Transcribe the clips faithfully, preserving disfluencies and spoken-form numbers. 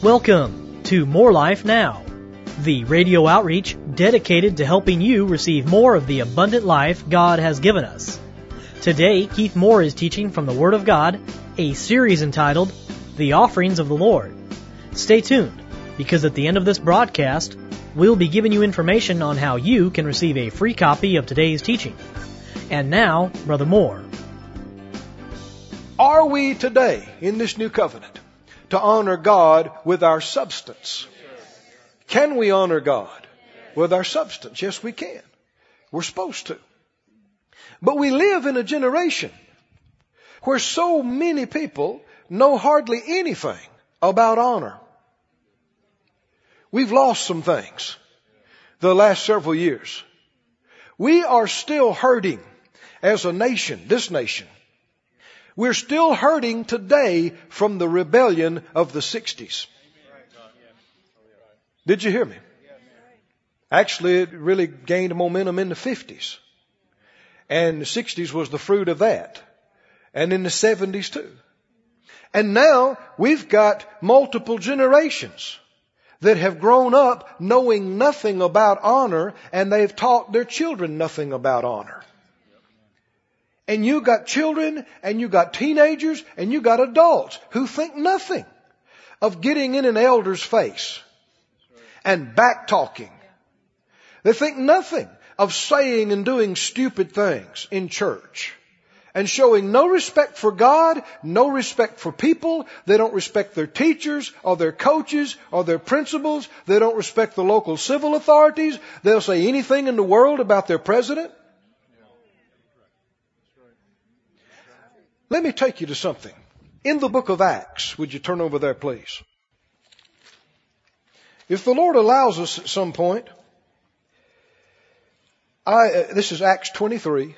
Welcome to More Life Now, the radio outreach dedicated to helping you receive more of the abundant life God has given us. Today, Keith Moore is teaching from the Word of God, a series entitled, The Offerings of the Lord. Stay tuned, because at the end of this broadcast, we'll be giving you information on how you can receive a free copy of today's teaching. And now, Brother Moore. Are we today, in this new covenant, to honor God with our substance? Can we honor God with our substance? Yes, we can. We're supposed to. But we live in a generation where so many people know hardly anything about honor. We've lost some things the last several years. We are still hurting as a nation, this nation. We're still hurting today from the rebellion of the sixties. Did you hear me? Actually, it really gained momentum in the fifties. And the sixties was the fruit of that. And in the seventies too. And now we've got multiple generations that have grown up knowing nothing about honor, and they've taught their children nothing about honor. And you got children, and you got teenagers, and you got adults who think nothing of getting in an elder's face and back talking. They think nothing of saying and doing stupid things in church and showing no respect for God, no respect for people. They don't respect their teachers or their coaches or their principals. They don't respect the local civil authorities. They'll say anything in the world about their president. Let me take you to something. In the book of Acts, would you turn over there, please? If the Lord allows us at some point, I, uh, this is Acts twenty-three.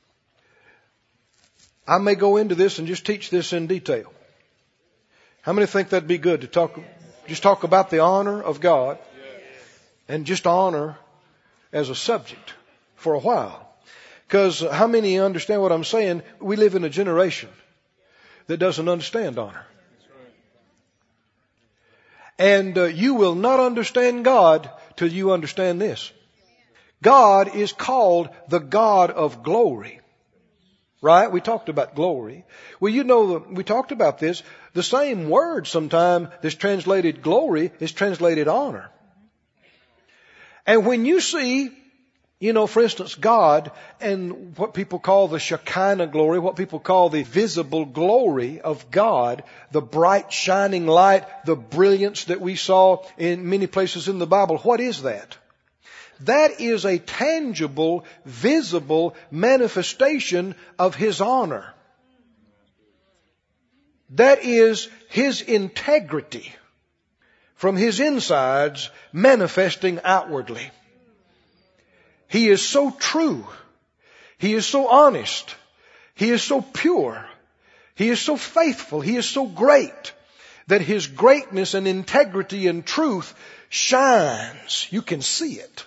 I may go into this and just teach this in detail. How many think that'd be good to talk, just talk about the honor of God and just honor as a subject for a while? Because how many understand what I'm saying? We live in a generation that doesn't understand honor. And uh, you will not understand God till you understand this. God is called the God of glory. Right? We talked about glory. Well, you know, we talked about this. The same word sometime that's translated glory is translated honor. And when you see, you know, for instance, God and what people call the Shekinah glory, what people call the visible glory of God, the bright shining light, the brilliance that we saw in many places in the Bible, what is that? That is a tangible, visible manifestation of His honor. That is His integrity from His insides manifesting outwardly. He is so true. He is so honest. He is so pure. He is so faithful. He is so great that His greatness and integrity and truth shines. You can see it.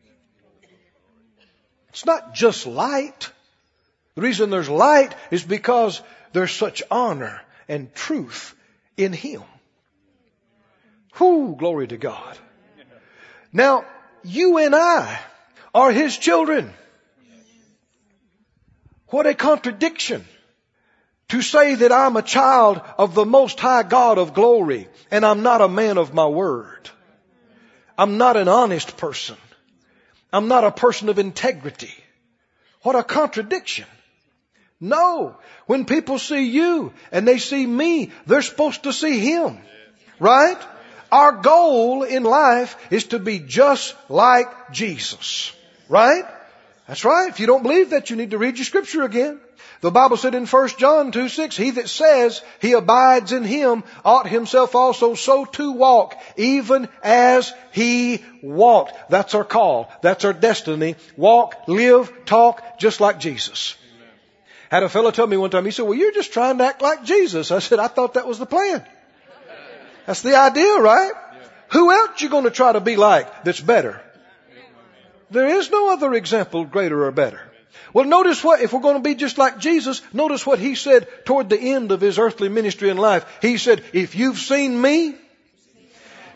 It's not just light. The reason there's light is because there's such honor and truth in Him. Whoo, glory to God. Now, you and I are His children. What a contradiction to say that I'm a child of the Most High God of glory and I'm not a man of my word. I'm not an honest person. I'm not a person of integrity. What a contradiction. No. When people see you and they see me, they're supposed to see Him. Right? Our goal in life is to be just like Jesus. Right? That's right. If you don't believe that, you need to read your scripture again. The Bible said in First John two six, He that says he abides in Him ought himself also so to walk, even as He walked. That's our call. That's our destiny. Walk, live, talk just like Jesus. Amen. Had a fellow tell me one time, he said, well, you're just trying to act like Jesus. I said, I thought that was the plan. That's the idea, right? Yeah. Who else you going to try to be like that's better? There is no other example greater or better. Well, notice what, if we're going to be just like Jesus, notice what He said toward the end of His earthly ministry and life. He said, if you've seen me,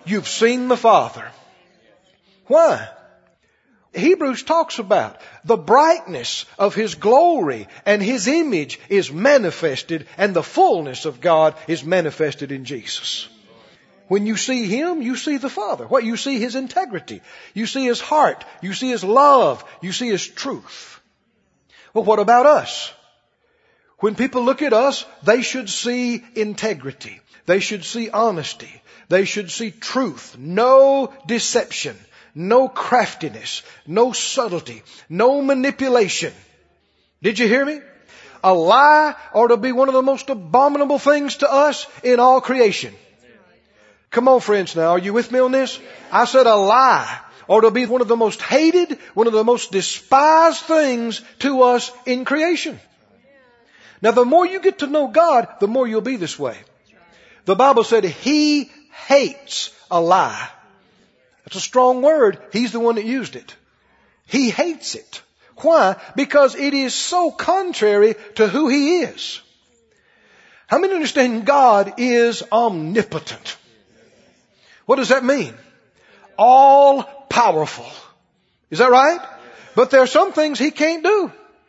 you've seen the Father. Why? Hebrews talks about the brightness of His glory and His image is manifested, and the fullness of God is manifested in Jesus. When you see Him, you see the Father. What? You see His integrity. You see His heart. You see His love. You see His truth. Well, what about us? When people look at us, they should see integrity. They should see honesty. They should see truth. No deception. No craftiness, no subtlety, no manipulation. Did you hear me? A lie ought to be one of the most abominable things to us in all creation. Come on, friends, now. Are you with me on this? I said a lie ought to be one of the most hated, one of the most despised things to us in creation. Now, the more you get to know God, the more you'll be this way. The Bible said He hates a lie. That's a strong word. He's the one that used it. He hates it. Why? Because it is so contrary to who He is. How many understand God is omnipotent? What does that mean? All powerful. Is that right? But there are some things He can't do.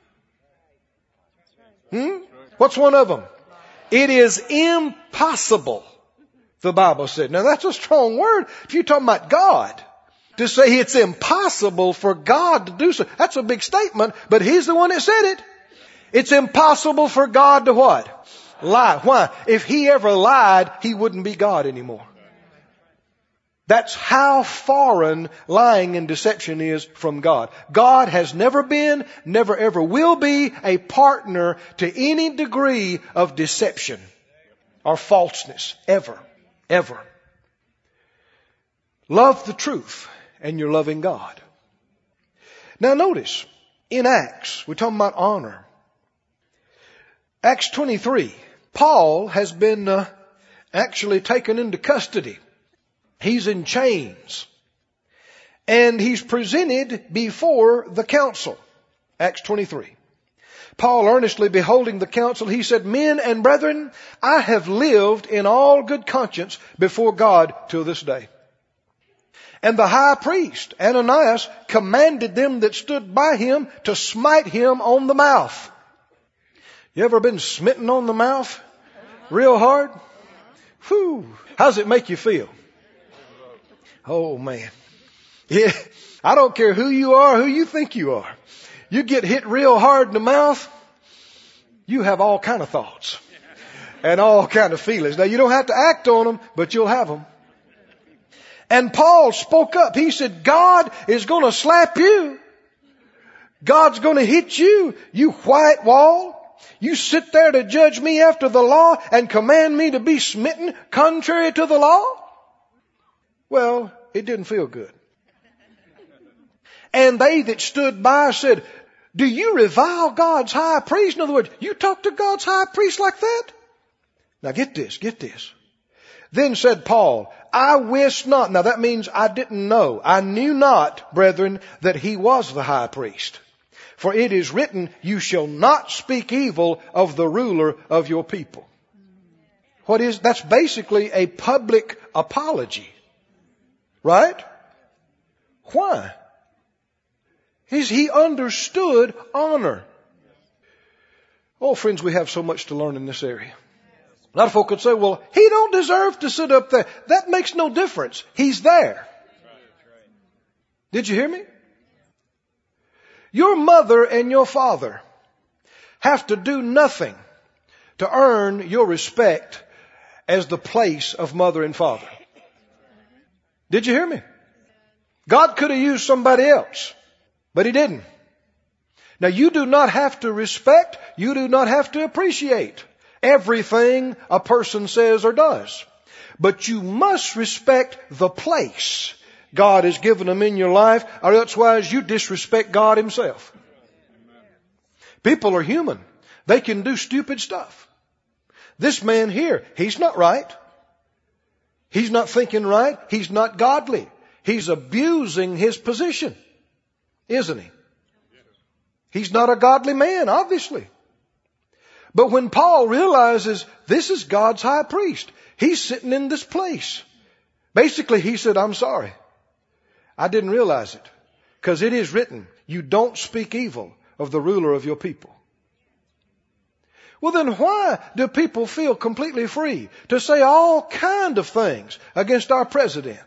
Hmm? What's one of them? It is impossible, the Bible said. Now that's a strong word. If you're talking about God, to say it's impossible for God to do so, that's a big statement, but He's the one that said it. It's impossible for God to what? Lie. Why? If He ever lied, He wouldn't be God anymore. That's how foreign lying and deception is from God. God has never been, never ever will be a partner to any degree of deception or falseness. Ever. Ever. Love the truth and you're loving God. Now notice, in Acts, we're talking about honor. Acts twenty-three, Paul has been uh, actually taken into custody. He's in chains. And he's presented before the council. Acts twenty-three. Paul, earnestly beholding the council, he said, Men and brethren, I have lived in all good conscience before God till this day. And the high priest, Ananias, commanded them that stood by him to smite him on the mouth. You ever been smitten on the mouth? Real hard? Whew. How does it make you feel? Oh, man. Yeah, I don't care who you are, who you think you are. You get hit real hard in the mouth, you have all kind of thoughts and all kind of feelings. Now, you don't have to act on them, but you'll have them. And Paul spoke up. He said, God is going to slap you. God's going to hit you, you white wall. You sit there to judge me after the law and command me to be smitten contrary to the law? Well, it didn't feel good. And they that stood by said, Do you revile God's high priest? In other words, you talk to God's high priest like that? Now get this, get this. Then said Paul, I wist not. Now that means I didn't know. I knew not, brethren, that he was the high priest. For it is written, You shall not speak evil of the ruler of your people. What is, that's basically a public apology. Right? Why? He's, he understood honor. Oh, friends, we have so much to learn in this area. A lot of folk could say, well, he don't deserve to sit up there. That makes no difference. He's there. Did you hear me? Your mother and your father have to do nothing to earn your respect as the place of mother and father. Did you hear me? God could have used somebody else, but He didn't. Now you do not have to respect, you do not have to appreciate everything a person says or does. But you must respect the place God has given them in your life, or otherwise you disrespect God Himself. People are human. They can do stupid stuff. This man here, he's not right. He's not thinking right. He's not godly. He's abusing his position, isn't he? He's not a godly man, obviously. But when Paul realizes this is God's high priest, he's sitting in this place. Basically, he said, I'm sorry. I didn't realize it. Because it is written, you don't speak evil of the ruler of your people. Well, then why do people feel completely free to say all kind of things against our president?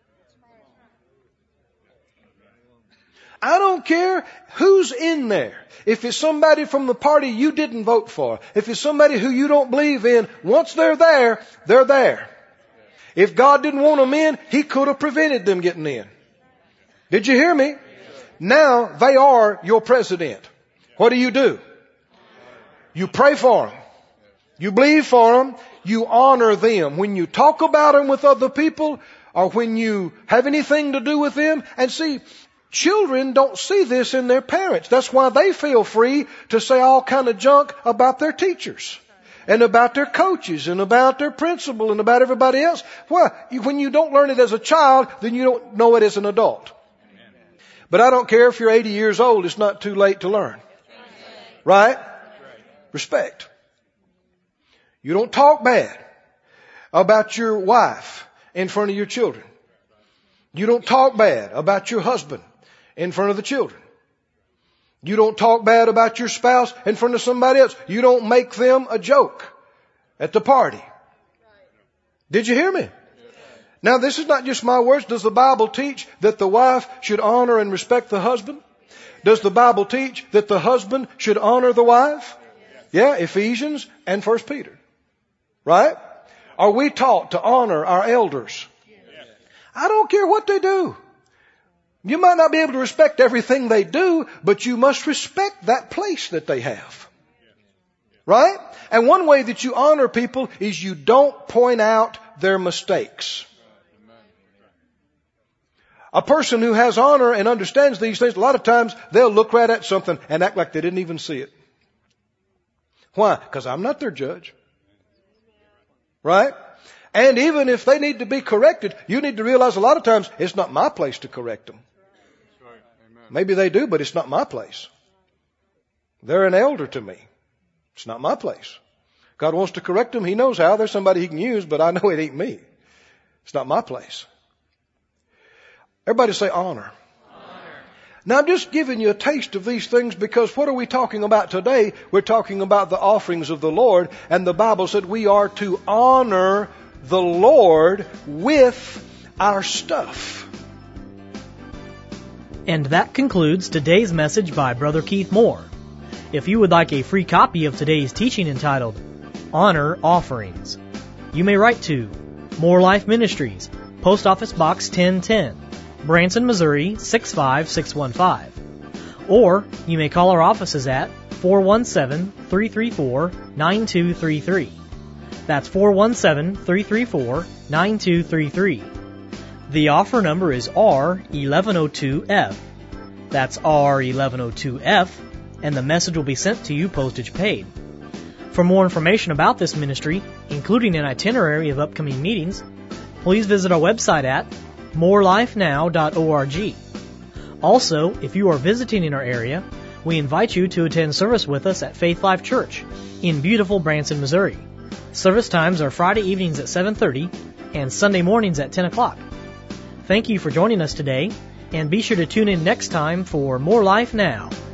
I don't care who's in there. If it's somebody from the party you didn't vote for, if it's somebody who you don't believe in, once they're there, they're there. If God didn't want them in, He could have prevented them getting in. Did you hear me? Now they are your president. What do you do? You pray for them. You believe for them. You honor them. When you talk about them with other people, or when you have anything to do with them, and see, children don't see this in their parents. That's why they feel free to say all kind of junk about their teachers and about their coaches and about their principal and about everybody else. Why? When you don't learn it as a child, then you don't know it as an adult. But I don't care if you're eighty years old, it's not too late to learn. Right? Respect. You don't talk bad about your wife in front of your children. You don't talk bad about your husband in front of the children. You don't talk bad about your spouse in front of somebody else. You don't make them a joke at the party. Did you hear me? Now, this is not just my words. Does the Bible teach that the wife should honor and respect the husband? Does the Bible teach that the husband should honor the wife? Yeah, Ephesians and First Peter. Right? Are we taught to honor our elders? I don't care what they do. You might not be able to respect everything they do, but you must respect that place that they have. Right? And one way that you honor people is you don't point out their mistakes. A person who has honor and understands these things, a lot of times they'll look right at something and act like they didn't even see it. Why? Because I'm not their judge. Right? And even if they need to be corrected, you need to realize a lot of times it's not my place to correct them. Maybe they do, but it's not my place. They're an elder to me. It's not my place. God wants to correct them. He knows how. There's somebody He can use, but I know it ain't me. It's not my place. Everybody say honor. Honor. Now I'm just giving you a taste of these things because what are we talking about today? We're talking about the offerings of the Lord, and the Bible said we are to honor the Lord with our stuff. And that concludes today's message by Brother Keith Moore. If you would like a free copy of today's teaching entitled Honor Offerings, you may write to More Life Ministries, Post Office Box ten ten, Branson, Missouri six five six one five. Or you may call our offices at four one seven, three three four, nine two three three. That's four one seven, three three four, nine two three three. The offer number is R eleven oh two F. That's R eleven oh two F, and the message will be sent to you postage paid. For more information about this ministry, including an itinerary of upcoming meetings, please visit our website at more life now dot org. Also, if you are visiting in our area, we invite you to attend service with us at Faith Life Church in beautiful Branson, Missouri. Service times are Friday evenings at seven thirty and Sunday mornings at ten o'clock. Thank you for joining us today, and be sure to tune in next time for More Life Now.